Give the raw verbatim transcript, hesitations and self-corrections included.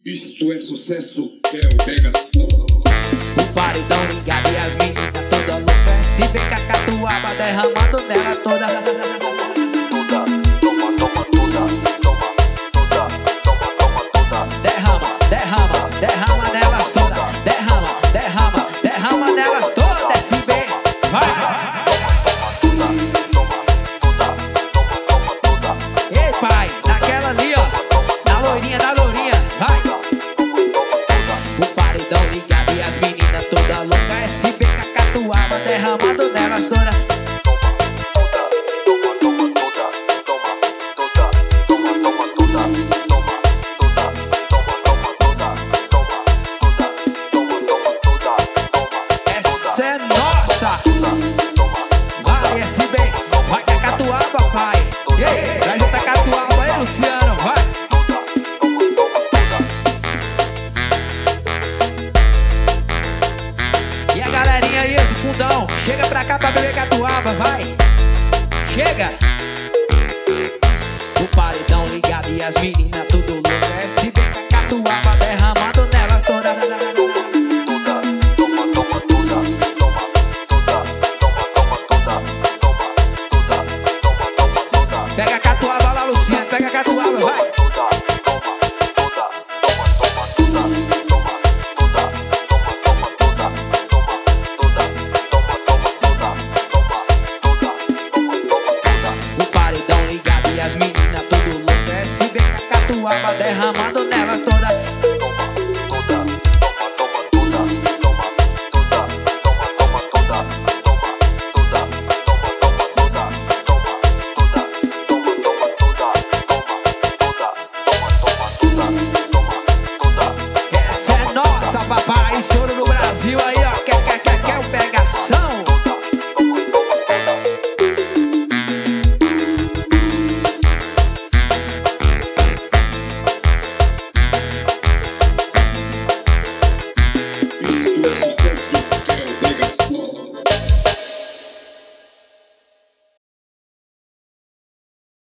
Isto é sucesso, é o pegação. O paredão ligado e as meninas toda louca. S B com a catuaba derramando nela toda. Toda, toma, toma, toda, toma, toda, toma, toma, toda. Derrama, derrama, derrama nelas toda. Derrama, derrama, derrama nelas toda. S B, vai! Toma, toma, toda, toma, toma, toda. Ei, pai, naquela ali, ó. Na loirinha, na loirinha, vai! O paredão ligado e as meninas toda louca. S B com a catuaba derramando nelas toda. Essa é nossa! Vai, S B, vai com a catuaba, pai! Ei, traz outra catuaba aí, Luciano, vai! E a galerinha aí do fundão, chega pra cá pra beber catuaba, vai! Chega! O paredão ligado e as meninas tudo louco, S B